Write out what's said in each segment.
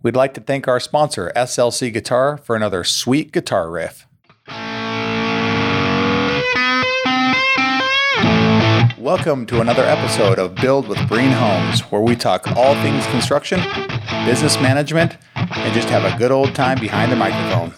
We'd like to thank our sponsor, SLC Guitar, for another sweet guitar riff. Welcome to another episode of Build with Breen Homes, where we talk all things construction, business management, and just have a good old time behind the microphone.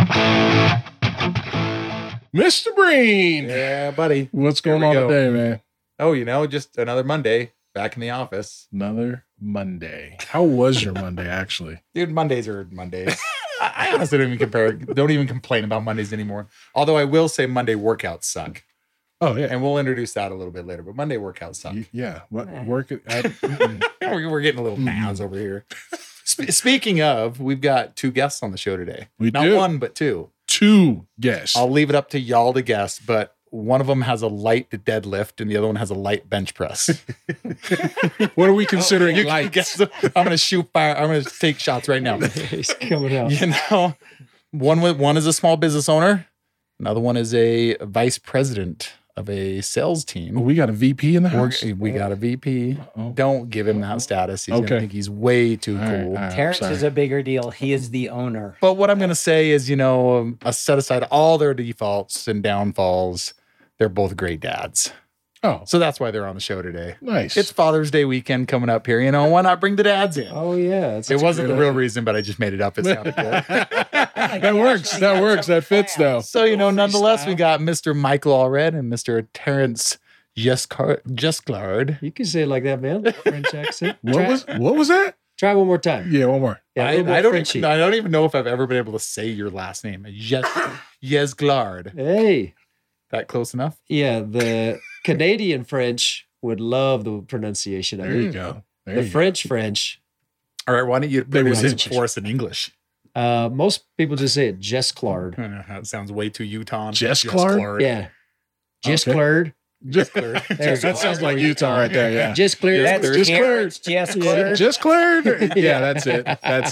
Mr. Breen! Yeah, buddy. What's going on today, man? Oh, just another Monday back in the office. Another Monday. How was your Monday, actually? Dude, Mondays are Mondays. I honestly don't even complain about Mondays anymore. Although I will say Monday workouts suck. Oh, yeah. And we'll introduce that a little bit later, but Monday workouts suck. Yeah. What We're getting a little nads over here. Speaking of, we've got two guests on the show today. Not one, but two. Two guests. I'll leave it up to y'all to guess, but one of them has a light deadlift and the other one has a light bench press. What are we considering You light? can guess. I'm going to shoot fire. I'm going to take shots right now. He's coming out. You know, one is a small business owner. Another one is a vice president of a sales team. We got a VP in the house. We got a VP. Uh-oh. Don't give him that status. He's Okay. gonna think he's way too All right, cool. all right. Terrence Sorry. is a bigger deal. He is the owner. But what I'm gonna say is, set aside all their defaults and downfalls. They're both great dads. Oh, So that's why they're on the show today. nice. It's Father's Day weekend coming up here. Why not bring the dads in? Oh yeah, It wasn't the real reason, but I just made it up. It sounded good. That works. That works. That fits, though. So, nonetheless, we got Mr. Michael Allred and Mr. Terrence Jesklard. You can say it like that, man. French accent. What was that? Try one more time. Yeah, one more. Yeah, a I little bit don't Frenchy. I don't even know if I've ever been able to say your last name. Jesklard. Hey, That close enough? yeah, the Canadian French would love the pronunciation of There you it. go. There The you go. French. All right, why don't you They produce would it for us in English? Most people just say it Jesklard. That sounds way too Utah. Jesklard? Yeah, Jesklard. Just, There you that go. sounds like Utah right there. Yeah. Just clear. Just That's clear. Terrence. Just clear. Just cleared. Yeah, that's it. That's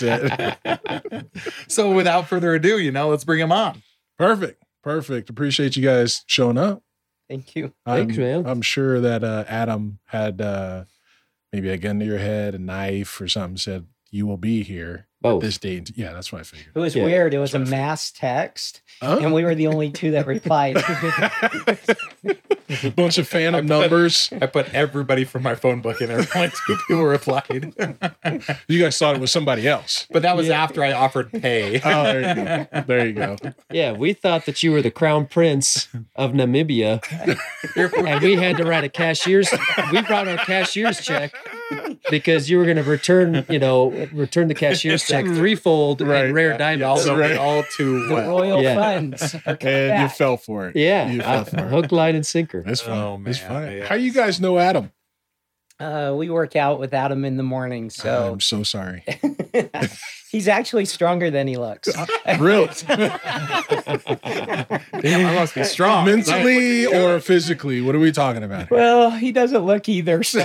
it. So without further ado, let's bring him on. Perfect. Appreciate you guys showing up. Thank you. Thanks, man. I'm sure that Adam had maybe a gun to your head, a knife or something, said, you will be here Both. this date. Yeah, that's what I figured. It was Yeah. weird. It was a mass text, Huh? and we were the only two that replied. Bunch of phantom numbers. I put everybody from my phone book in there. Only two people replied. You guys thought it was somebody else. But that was after I offered pay. Oh, there you go. Yeah, we thought that you were the crown prince of Namibia, and we had to write a cashier's. We brought our cashier's check because you were going to return the cashier's check threefold Right. in rare Y'all diamonds. know me all too The well. royal Yeah. funds. Are coming And you back. fell for it. Yeah, You fell for it. hook, line, and sinker. That's fine. Oh, That's man. fine. Yeah. How you guys know Adam? We work out with Adam in the morning, so I'm so sorry. he's actually stronger than he looks. Really? Damn, I must be strong. Mentally or physically? What are we talking about? here? Well, he doesn't look either. So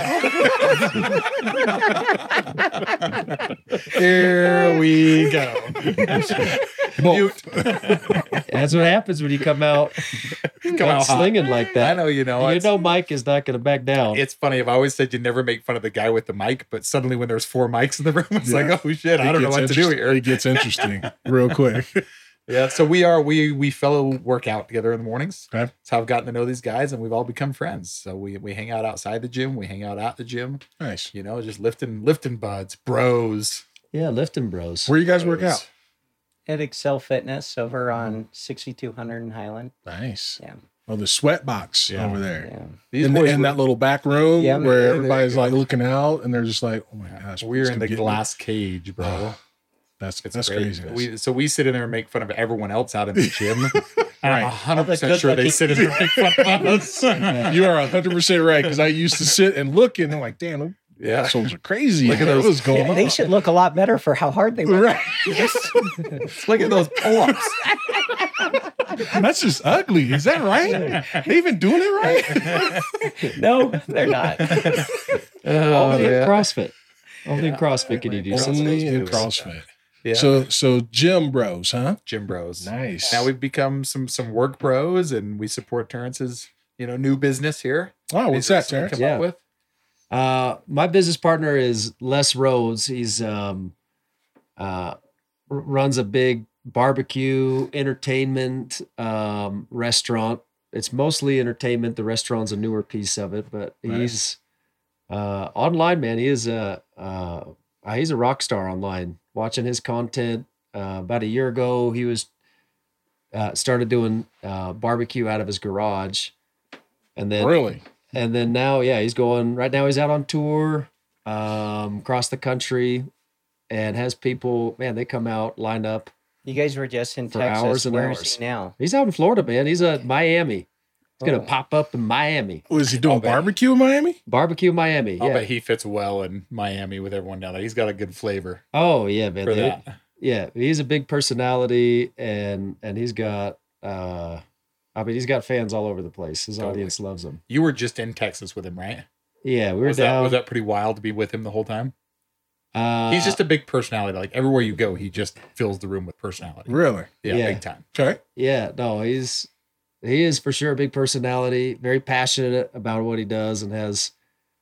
Here we go. Both. That's what happens when you come out, Come out hot. slinging like I that. know, Mike is not going to back down. It's funny. I've always said you never make fun of the guy with the mic, but suddenly when there's 4 mics in the room, it's Yeah. like, oh shit, I don't know what to do here. It gets interesting real quick. Yeah. So we fellow work out together in the mornings. Okay. That's how I've gotten to know these guys, and we've all become friends. So we hang out outside the gym. We hang out at the gym. Nice. Just lifting buds, bros. Yeah, lifting bros. Where you guys work out? at Excel Fitness over on 6200 in Highland. Nice. Yeah. Oh, the sweat box Yeah. over there. Yeah. These In, boys in were- that little back room Yeah. where Yeah, everybody's there like you go. looking out and they're just like, oh my gosh. we're it's in gonna the get me. glass cage, bro. Oh, That's It's great. crazy. We sit in there and make fun of everyone else out in the gym. And Right. I'm 100% sure they sit in there and make fun of us. You are 100% right because I used to sit and look and I'm like, damn, them Yeah. assholes are crazy. Look at those- What's going on? They should look a lot better for how hard they work. Right. Look at those pull-ups. That's just ugly. Is that right? They even doing it right? No, they're not. Only in CrossFit. Only in CrossFit can you do something. Only in CrossFit. Yeah. So gym bros, huh? Gym bros. Nice. Now we've become some work bros, and we support Terrence's new business here. Oh, what's that, Terrence? Come up with? My business partner is Les Rhodes. He's runs a big barbecue entertainment restaurant. It's mostly entertainment. The restaurant's a newer piece of it, but he's online, man. He's a rock star online. Watching his content about a year ago, he was started doing barbecue out of his garage, and then Really? and then now, he's going right now. He's out on tour across the country, and has people. Man, they come out, line up. You guys were just in For Texas. hours and Where hours. is he now? He's out in Florida, man. He's at Miami. He's gonna pop up in Miami. Was he doing bet. barbecue in Miami? Barbecue Miami. I'll Yeah. bet he fits well in Miami with everyone down there. He's got a good flavor Oh yeah, man. for that. Yeah, he's a big personality, and he's got he's got fans all over the place. His Totally. audience loves him. You were just in Texas with him, right? Yeah, we were Was down. that pretty wild to be with him the whole time? uh, He's just a big personality. Like everywhere you go, he just fills the room with personality. Really? Yeah, Yeah. big time. Okay. yeah, no, he is for sure a big personality, very passionate about what he does, and has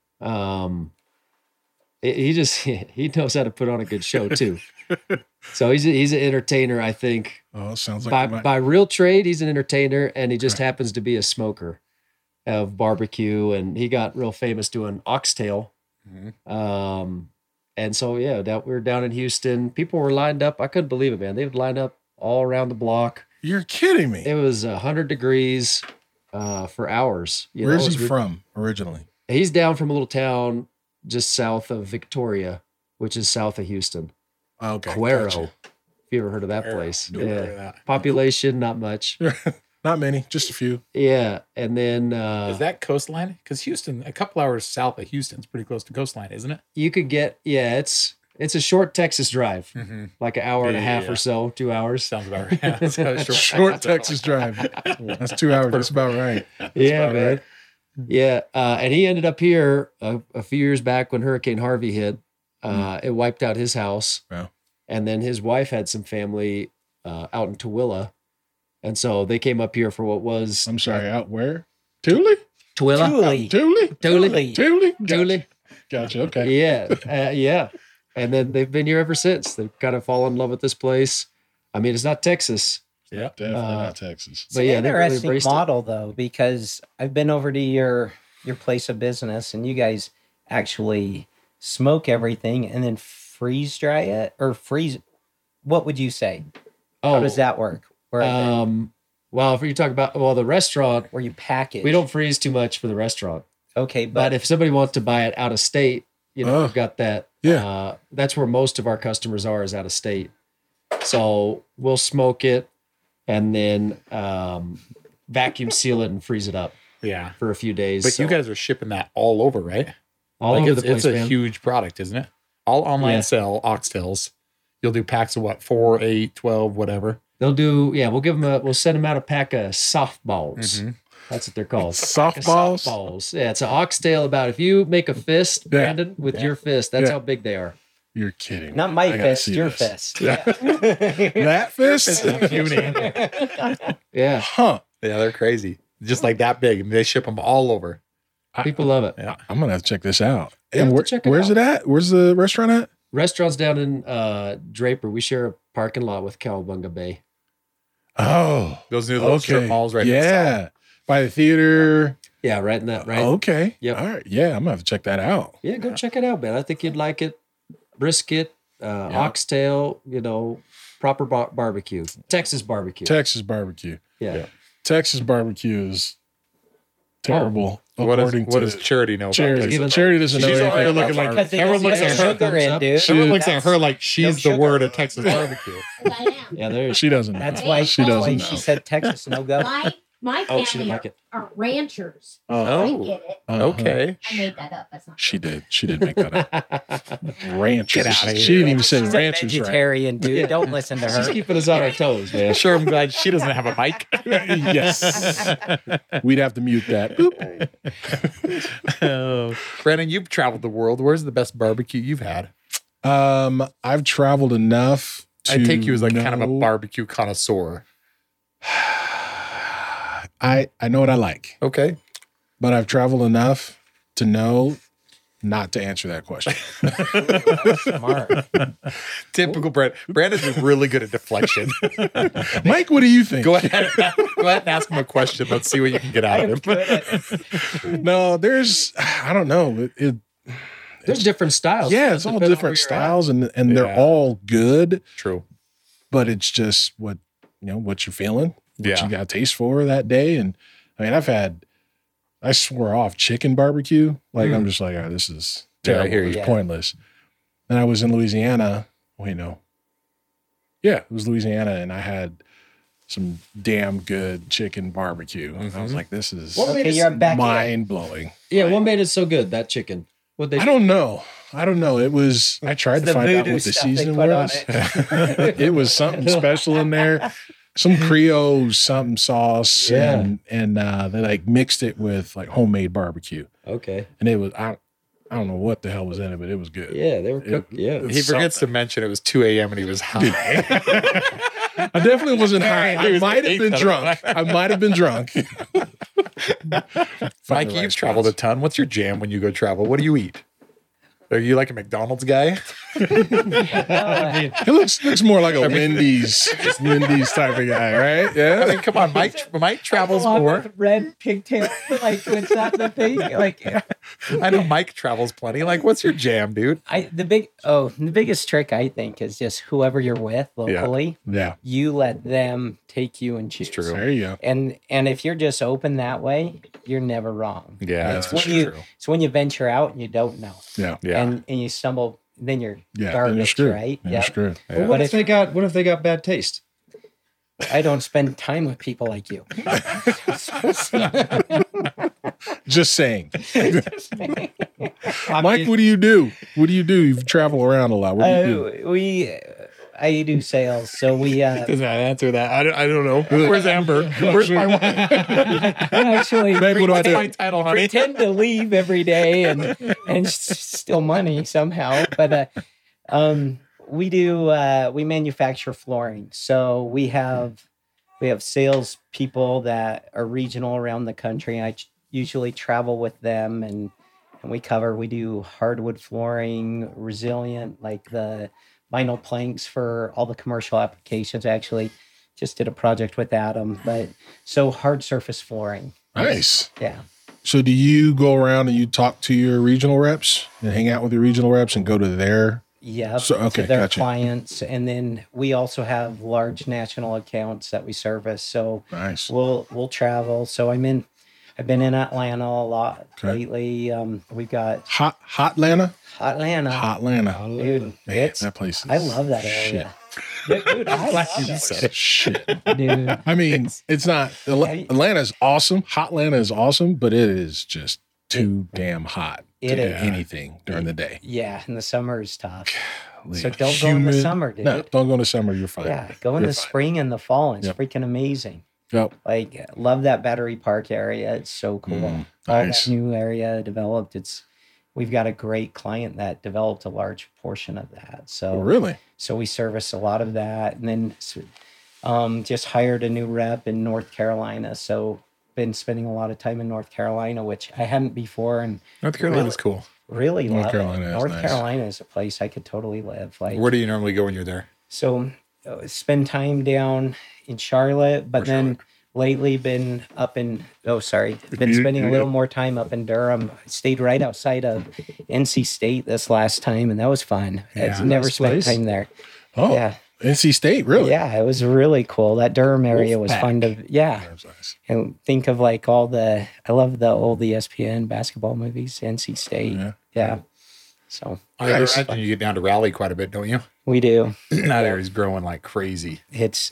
he knows how to put on a good show too. So he's an entertainer, I think. Oh, sounds like By real trade, he's an entertainer, and he just happens to be a smoker of barbecue, and he got real famous doing oxtail. Mhm. And so we were down in Houston. People were lined up. I couldn't believe it, man. They would line up all around the block. You're kidding me. It was 100 degrees for hours. You know, Where's it he was from originally? He's down from a little town just south of Victoria, which is south of Houston. Okay. Cuero. gotcha. If you ever heard of that Cuero. place. Never heard Yeah. of that. Population, not much. Not many, just a few. Yeah. And then Is that coastline? Because Houston, a couple hours south of Houston's pretty close to coastline, isn't it? you could get, it's a short Texas drive, Mm-hmm. like an hour and a half Yeah. or so, 2 hours. Sounds about right. Yeah, that's how short, Short Texas drive. That's 2 hours. That's about right. Yeah, about man. Yeah. And he ended up here a few years back when Hurricane Harvey hit. It wiped out his house. Yeah. And then his wife had some family out in Tooele. And so they came up here for what was I'm sorry, out where? Thule? Tooele. Thule? Tooele. Thule? Tooele. Gotcha. Okay. Yeah. Yeah. And then they've been here ever since. They've kind of fallen in love with this place. I mean, it's not Texas, Yeah. Definitely not Texas. but yeah, they really Interesting embraced it. model though, because I've been over to your place of business, and you guys actually smoke everything and then freeze dry it, or freeze. What would you say? How does that work? Where Well, if you talk about the restaurant, where you package? we don't freeze too much for the restaurant. Okay, But but if somebody wants to buy it out of state, we've got that. Yeah. That's where most of our customers are, is out of state. So we'll smoke it and then vacuum seal it and freeze it up Yeah. for a few days. But So you guys are shipping that all over, right? all Like over it's, the place, it's a man. huge product, isn't it? All online Yeah. sell oxtails. You'll do packs of what? 4, 8, 12, whatever. They'll do, we'll send them out a pack of softballs. Mm-hmm. That's what they're called. Softballs? Softballs. Yeah, it's an oxtail about, if you make a fist, Yeah. Brandon, with your fist, that's Yeah. how big they are. You're kidding. not my I gotta fist, see your this. fist. Yeah. That fist? Yeah, Huh. Yeah, they're crazy. Just like that big. And they ship them all over. people love it. Yeah. I'm gonna have to check this out. You And have to check it where's out. it at? Where's the restaurant at? Restaurants down in Draper, we share a parking lot with Cowabunga Bay. Oh, Those new little strip malls right next to Yeah, by the theater. Yeah, right in that, right? Okay. Yep. All right. Yeah, I'm gonna have to check that out. Yeah, go check it out, man. I think you'd like it. Brisket, oxtail, proper barbecue. Texas barbecue. Texas barbecue. yeah. Texas barbecue is terrible. What according does to Charity know about Charity. Texas? Charity doesn't know She's anything. already looking like Because they everyone don't looks put at her. sugar in, dude. Everyone looks at That's- her like she's the sugar. word of Texas barbecue. Yeah, there's. She doesn't. That's know. why she doesn't know. she said Texas no go. My Oh, she didn't family like it. are ranchers. Oh. I get it. Okay. I made that up. That's not She true. did. She did make that up. Ranchers. Get outta here. She didn't even say She's a ranchers right. vegetarian, dude. Don't listen to She's her. keeping us on our toes, man. Sure, I'm glad she doesn't have a mic. Yes. We'd have to mute that. Boop. Oh. Brandon, you've traveled the world. Where's the best barbecue you've had? I've traveled enough to I take you as like kind of a know- barbecue connoisseur. I know what I like, Okay. but I've traveled enough to know not to answer that question. Smart. Typical Brandon. Brandon's really good at deflection. Mike, what do you think? Go ahead and ask him a question. Let's see what you can get out of him. No, I don't know. There's different styles. Yeah, it's all Depending on different where you're at. styles, and they're Yeah. all good, True. but it's just what you're feeling, what Yeah. you got a taste for that day. And I mean, I swore off chicken barbecue. Like I'm just like, oh, this is Yeah, I terrible. hear you. It's Yeah. pointless. And I was in Louisiana. Wait, no. Yeah, it was Louisiana, and I had some damn good chicken barbecue. And I was like, this is What made Okay, it you're back. mind blowing. Yeah, what made it so good? That chicken. What they? I don't know. It was, I tried to The find out voodoo what the stuff they season put on was. It was something special in there. Some Creole something sauce. Yeah. And they like mixed it with like homemade barbecue. Okay. And it was, I don't know what the hell was in it, but it was good. Yeah, they were cooked. Yeah. He forgets to mention it was 2 a.m. and he was high. I definitely wasn't high. I was might have been eighth. drunk. I might have been drunk. Mike, you've traveled a ton. What's your jam when you go travel? What do you eat? Are you like a McDonald's guy? It looks more like a Wendy's type of guy, right? I Yeah. mean, come on, Mike travels Along more. with red pigtail. Like, what's that the thing? Like, I know Mike travels plenty. Like, what's your jam, dude? the biggest trick I think is just whoever you're with locally, Yeah. you let them take you and choose. true. There you go. And if you're just open that way, you're never wrong. Yeah, That's that's when true. it's when you venture out and you don't know, Yeah. Yeah. and you stumble, then you're Yeah. Then you're garbage, screwed. right? Then you're screwed. Well, Yeah. what But if they got bad taste? I don't spend time with people like you. Just saying. Mike, what do you do? What do you do? You travel around a lot. What do you do? I do sales, so we Does that answer that? I don't know. Where's Amber? Where's my wife? actually Babe, what do I do? My title, honey. pretend to leave every day and steal money somehow. But we manufacture flooring, so we have sales people that are regional around the country. I usually travel with them, and we do hardwood flooring, resilient, like the vinyl planks for all the commercial applications. I actually just did a project with Adam, but so hard surface flooring. Nice. Yeah. So do you go around and you talk to your regional reps and hang out with your regional reps and go to their Yeah, So- okay, to their gotcha. clients, and then we also have large national accounts that we service. So nice? we'll travel. So I've been in Atlanta a lot Okay. lately. We've got Hot Atlanta? Atlanta. Hot Atlanta. Dude, Man, it's that place is I love that shit. area. Dude, I love that. Shit. Dude. I mean, it's not Atlanta's awesome. Hot Atlanta is awesome, but it is just too damn hot It to do is. anything during the day. Yeah, and the summer is tough. Golly, So don't go in the summer, dude. No, don't go in the summer. You're fine. Yeah, go in You're the fine. spring and the fall, and it's Yep. freaking amazing. Yep. Like, love that Battery Park area. It's so cool. All nice. that new area developed. We've got a great client that developed a large portion of that. So Oh, really? So we service a lot of that, and then just hired a new rep in North Carolina. So been spending a lot of time in North Carolina, which I hadn't before, and North Carolina's cool. really North love Carolina it. is North nice. Carolina is a place I could totally live. Like, Where do you normally go when you're there? so spend time down in Charlotte, but then lately been been spending a little more time up in Durham. I stayed right outside of NC State this last time, and that was fun. I've never Nice spent place. time there. Oh, Yeah. NC State, really? Yeah, it was really cool. That Durham area was fun to, That was nice. and think of like I love the old ESPN basketball movies, NC State. Yeah. Yeah. So I imagine you get down to Raleigh quite a bit, don't you? we do. That area's growing like crazy. It's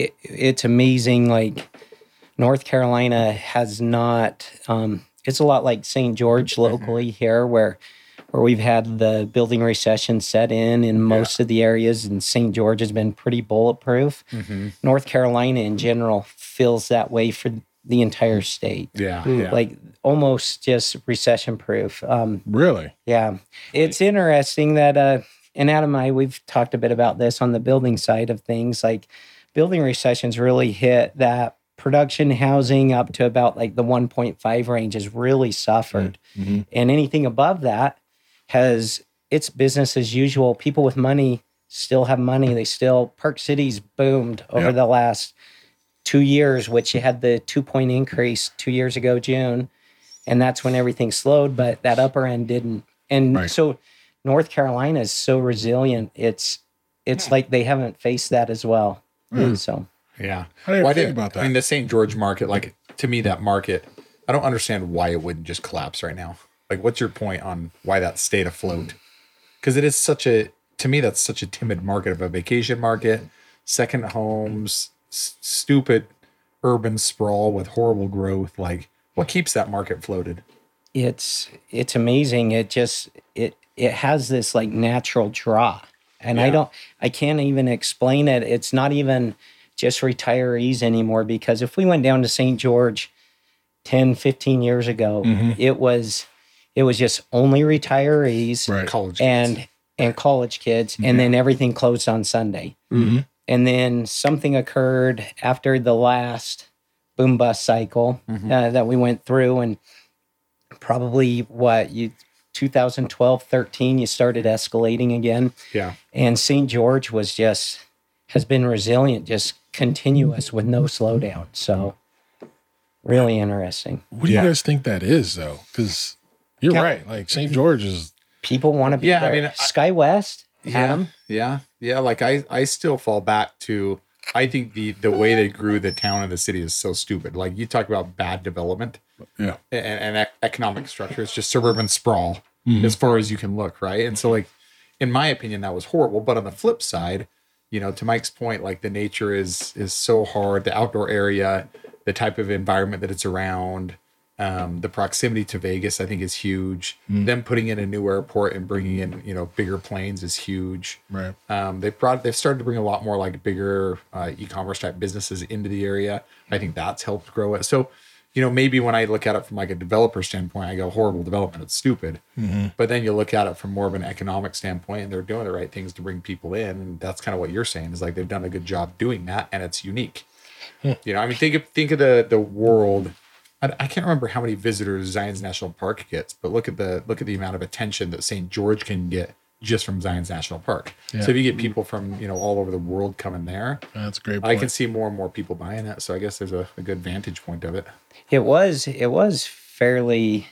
amazing. Like North Carolina has not. It's a lot like St. George locally here, where we've had the building recession set in most of the areas, and St. George has been pretty bulletproof. North Carolina in general feels that way for the entire state. Yeah. Like almost just recession proof. Really? Yeah. It's interesting that, and Adam and I, we've talked a bit about this on the building side of things. Like building recessions really hit that production housing up to about like the 1.5 range has really suffered. Mm-hmm. And anything above that it's business as usual. People with money still have money. Park City's boomed over Yep. the last 2 years, which you had the 2-point increase 2 years ago, June. And that's when everything slowed, but that upper end didn't. And Right. so North Carolina is so resilient. It's like they haven't faced that as well. So Yeah. I didn't Why think did- about that. I mean, the St. George market, like to me, that market, I don't understand why it wouldn't just collapse right now. Like, what's your point on why that stayed afloat? Because it is to me, that's such a timid market of a vacation market, second homes, stupid urban sprawl with horrible growth. Like, what keeps that market floated? it's amazing. It has this like natural draw. And Yeah. I can't even explain it. It's not even just retirees anymore, because if we went down to St. George 10, 15 years ago, it was just only retirees Right. College kids. and college kids, and then everything closed on Sunday. Mhm. And then something occurred after the last boom bust cycle that we went through, and probably 2012, 13, you started escalating again. Yeah. And St. George has been resilient, just continuous with no slowdown. So really interesting. What do Yeah. you guys think that is, though? Because you're right. Like St. George is. People want to be Yeah, I there. mean, Sky West, Adam. Yeah. Like I still fall back to, I think the way they grew the town and the city is so stupid. Like, you talk about bad development Yeah. and economic structure. It's just suburban sprawl as far as you can look, right? And so, like, in my opinion, that was horrible. But on the flip side, to Mike's point, like, the nature is so hard. The outdoor area, the type of environment that it's around, the proximity to Vegas, I think, is huge. Them putting in a new airport and bringing in, bigger planes is huge. Right. They've started to bring a lot more like bigger e-commerce type businesses into the area. I think that's helped grow it. So, maybe when I look at it from like a developer standpoint, I go, horrible development, it's stupid. But then you look at it from more of an economic standpoint, and they're doing the right things to bring people in. And that's kind of what you're saying, is like they've done a good job doing that, and it's unique. I mean, think of the world. I can't remember how many visitors Zion's National Park gets, but look at the amount of attention that St. George can get just from Zion's National Park. Yeah. So if you get people from all over the world coming there, That's a great I point. can see more and more people buying it. So I guess there's a good vantage point of it. It was fairly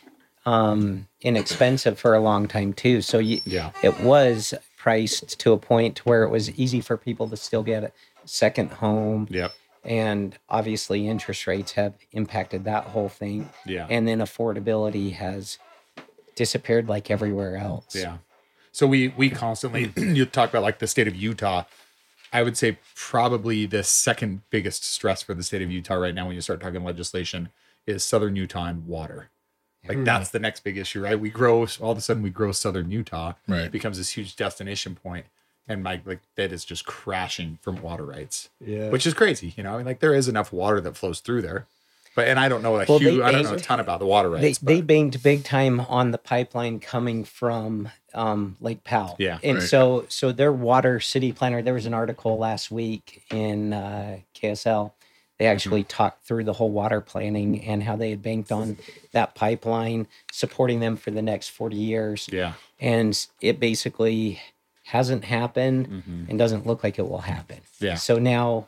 inexpensive for a long time too. So Yeah. it was priced to a point where it was easy for people to still get a second home. Yep. And obviously interest rates have impacted that whole thing. Yeah. And then affordability has disappeared like everywhere else. Yeah. So we constantly, you talk about like the state of Utah. I would say probably the second biggest stress for the state of Utah right now, when you start talking legislation, is Southern Utah and water. Like, that's the next big issue, right? All of a sudden we grow Southern Utah. Right. It becomes this huge destination point. And like that is just crashing from water rights. Yeah. Which is crazy. I mean, like, there is enough water that flows through there. And I don't know Well, they I don't know a banked- ton about the water rights. They banked big time on the pipeline coming from Lake Powell. Yeah, And right. so their water city planner, there was an article last week in KSL. They actually talked through the whole water planning and how they had banked on that pipeline, supporting them for the next 40 years. Yeah. And it basically hasn't happened and doesn't look like it will happen. Yeah. So now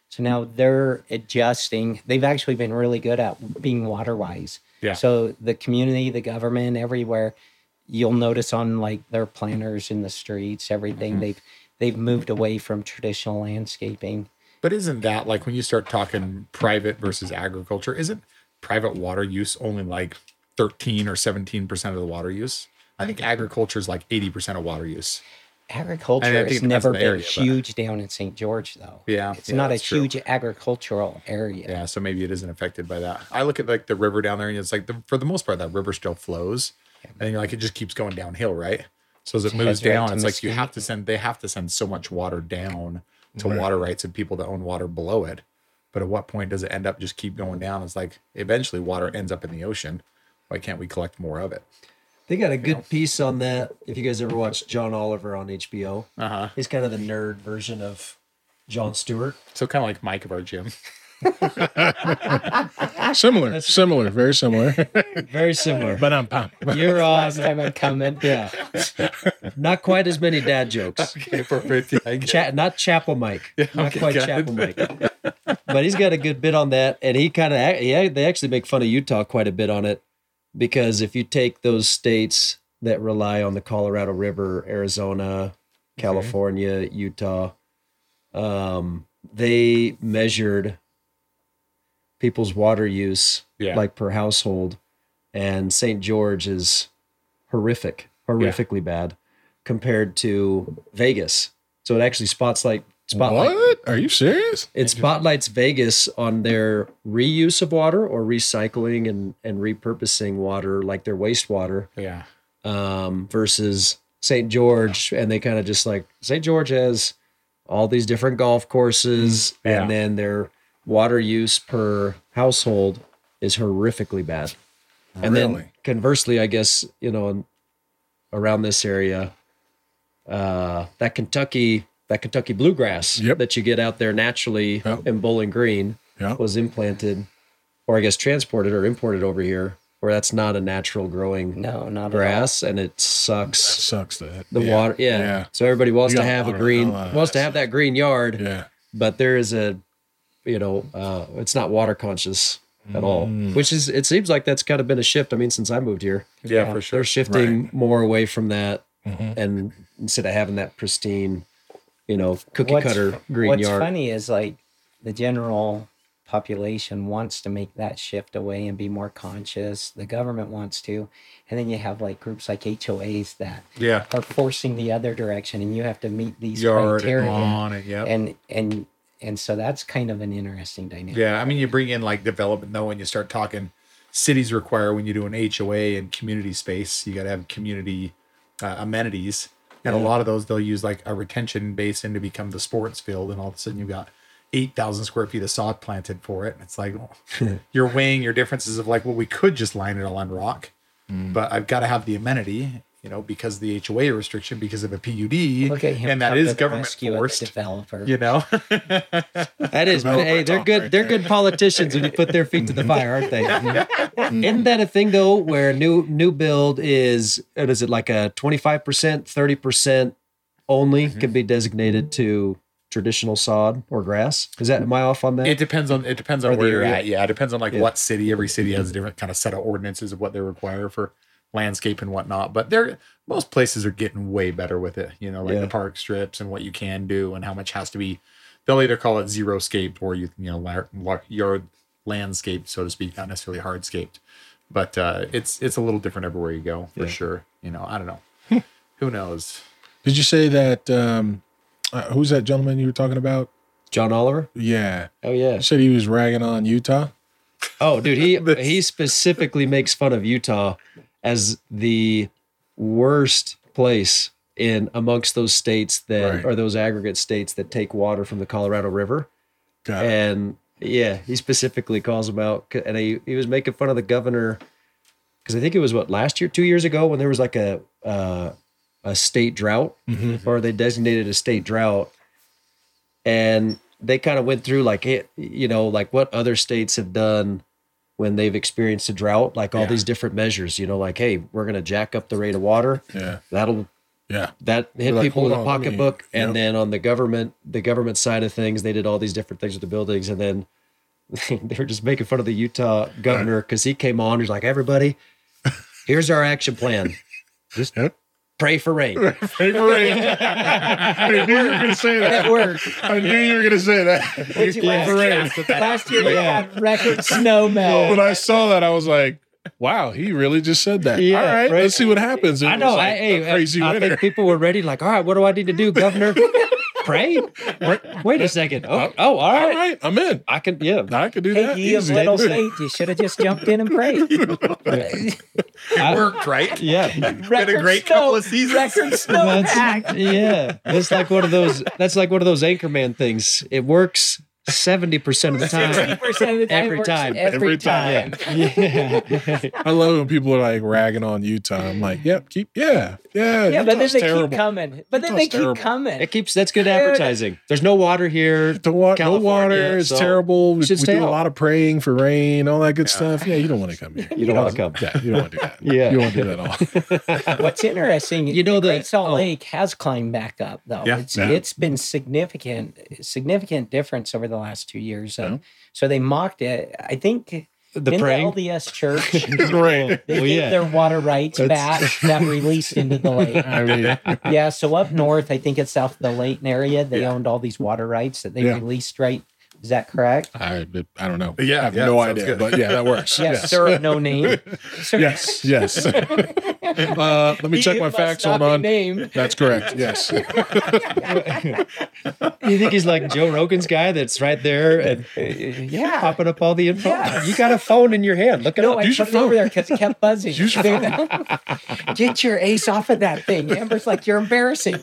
they're adjusting. They've actually been really good at being water wise. Yeah. So the community, the government, everywhere, you'll notice on like their planters in the streets, everything, they've moved away from traditional landscaping. But isn't that, like, when you start talking private versus agriculture, isn't private water use only like 13 or 17% of the water use? I think agriculture is like 80% of water use. Agriculture And I think has it depends never on the been area, but- huge down in St. George, though. Yeah, It's yeah, not a that's true. huge agricultural area. Yeah, so maybe it isn't affected by that. I look at like the river down there, and it's like for the most part that river still flows, and you're like, it just keeps going downhill, right? So as it moves heads right down, to it's like Mesquite. they have to send so much water down to water rights and people that own water below it. But at what point does it end up just keep going down? It's like eventually water ends up in the ocean. Why can't we collect more of it? They got a good piece on that. If you guys ever watched John Oliver on HBO, Uh huh. he's kind of the nerd version of Jon Stewart. So kind of like Mike of our gym. Similar, very similar. Very similar. But I'm pumped. You're on. Last time I'm coming. Yeah. Not quite as many dad jokes. Okay, perfect. Yeah, I get it. Not Chapel Mike. Not okay, quite got Chapel it. Mike. But he's got a good bit on that. And he kind of, they actually make fun of Utah quite a bit on it. Because if you take those states that rely on the Colorado River, Arizona, California, Utah, they measured people's water use Yeah. like per household. And St. George is horrifically bad compared to Vegas. So it actually spotlights What? Are you serious? it spotlights Vegas on their reuse of water or recycling and repurposing water, like their wastewater, Yeah. versus St. George. And they kind of just like St. George has all these different golf courses, Yeah. and then their water use per household is horrifically bad. And then Really? conversely, I guess, around this area, that Kentucky bluegrass Yep. that you get out there naturally Yep. in Bowling Green Yep. was implanted, or I guess transported or imported over here, where that's not a natural growing No, not grass, and it sucks Sucks that. the water. Yeah. So everybody wants You to got have a water, green, not a lot of wants to that have that green yard, Yeah. but there is it's not water conscious at all, which is, it seems like that's kind of been a shift. I mean, since I moved here, Yeah, for sure. they're shifting more away from that, Mm-hmm. and instead of having that pristine, cookie cutter green what's yard. funny is like the general population wants to make that shift away and be more conscious. The government wants to, and then you have like groups like HOAs that Yeah. are forcing the other direction, and you have to meet these Yard criteria. on it. Yeah. And so that's kind of an interesting dynamic. Yeah, I mean, you bring in like development though, and you start talking. Cities require when you do an HOA and community space, you got to have community amenities, and a lot of those they'll use like a retention basin to become the sports field, and all of a sudden you've got 8,000 square feet of sod planted for it. And it's like you're weighing your differences of like, well, we could just line it all on rock, but I've got to have the amenity, because the HOA restriction because of a PUD, Look at him, and that come is to the government rescue of the forced. developer. That is, but hey, they're good. They're good politicians when you put their feet to the fire, aren't they? Isn't that a thing though, where new build is? What is it, like a 25%, 30% only can be designated to traditional sod or grass? Am I off on that? It depends on Or where the you're area. at. Yeah, it depends on like what city. Every city has a different kind of set of ordinances of what they require for landscape and whatnot. But most places are getting way better with it. Like Yeah. the park strips and what you can do and how much has to be. They'll either call it zero scaped or yard landscape, so to speak, not necessarily hardscaped. But it's a little different everywhere you go for sure. I don't know. Who knows? Did you say that? Who's that gentleman you were talking about? John Oliver? Yeah. Oh yeah. You said he was ragging on Utah. Oh, dude, he specifically makes fun of Utah as the worst place in amongst those states that Right. are those aggregate states that take water from the Colorado River. Got it. And yeah, he specifically calls him out, and he was making fun of the governor because I think it was last year, 2 years ago, when there was like a state drought, or they designated a state drought, and they kind of went through like like what other states have done when they've experienced a drought, like all these different measures, like, hey, we're going to jack up the rate of water. Yeah. That hit They're like, people with a hold on, let me- pocketbook. And Yep. then on the government side of things, they did all these different things with the buildings. And then they were just making fun of the Utah governor because he came on. He's like, everybody, here's our action plan. Just Yep. pray for rain. Hey, Marie. I knew you were going to say that. It worked. I knew you were going to say that. Last year we had record snow melt. When I saw that, I was like, wow, he really just said that. Yeah, All right, right. let's see what happens. It I know. was like a crazy I winter. think people were ready, like, all right, what do I need to do, Governor? Pray? Wait a second. Oh, all All right. right, I'm in. I can, yeah. I could do Hey, that. ye of easy. little faith, you should have just jumped in and prayed. It worked, right? Yeah. Been a great couple of seasons. Record snow pack. Yeah. That's like one of those Anchorman things. It works 70% of the time. 60% of the time. Every it works time. Every time. Yeah. I love when people are like ragging on Utah. I'm like, yep, yeah. Yeah, but then Utah's they terrible. keep coming. But then they Utah's terrible. keep coming. That's good advertising. There's no water here. No water. California, It's so terrible. We should stay do a out. lot of praying for rain, all that good stuff. Yeah, you don't want to come here. You don't want to come. Yeah, you don't want to do that. Yeah. You don't want to do that at all. What's interesting, You know, the Great Salt oh. Lake has climbed back up, though. Yeah. It's been significant difference over the last 2 years. So they mocked it. I think The in praying. the LDS church, Right. they Well, gave yeah. their water rights back that released into the lake. I mean, Yeah, so up north, I think it's south of the Layton area, they owned all these water rights that they Yeah. released right. Is that correct? I don't know. Yeah, I have yeah, no sounds idea. good. But yeah, that works. Yes, sir, no name. Sir, Yes. Let me check it my must facts. not Hold be on. named. That's correct. Yes. You think he's like Joe Rogan's guy that's right there and Yeah. popping up all the info? Yes. You got a phone in your hand. Look it No, up. I Use put your it over phone. there because it kept buzzing. Use your Get your ace off of that thing. Amber's like, you're embarrassing.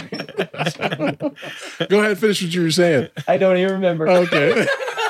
Go ahead. Finish what you were saying. I don't even remember. Okay.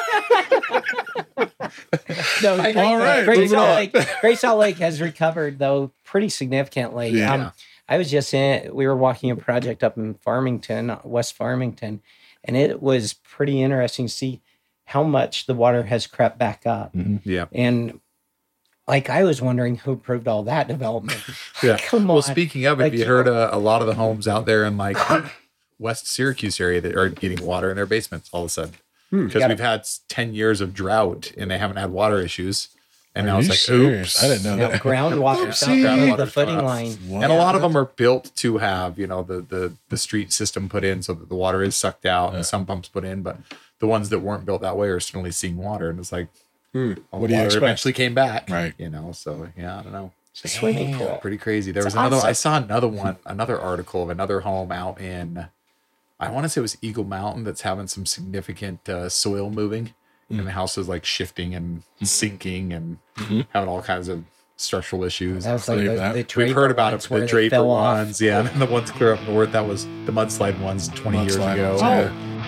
No, All right, moving on. Great Salt Lake has recovered though pretty significantly. Yeah. I was just we were walking a project up in Farmington, West Farmington, and it was pretty interesting to see how much the water has crept back up. Yeah. And like I was wondering who approved all that development. Yeah. Come on. Well, speaking of, Like, have you heard a lot of the homes out there in like West Syracuse area that are getting water in their basements all of a sudden? Because Got we've had 10 years of drought and they haven't had water issues. And Are now it's you like, serious? oops. I didn't know Now, that. groundwater Oopsie. groundwater the Groundwater's footing gone up. line. Wow. And a lot of them are built to have, you know, the street system put in so that the water is sucked out and some pumps put in. But the ones that weren't built that way are suddenly seeing water. And it's like, all the What do you water expect? eventually came back. Right. You know, so yeah, I don't know. The swimming pool. Pretty crazy. There was It's another. awesome. I saw another article of another home out in, I want to say it was Eagle Mountain, that's having some significant soil moving, and the house is like shifting and sinking and having all kinds of structural issues. That was like Believe the that. We've Draper heard about it, ones where the they Draper fell off. ones, yeah, and the ones clear up north. That was the mudslide ones 20 years Mudslide ago. ones, Oh, yeah.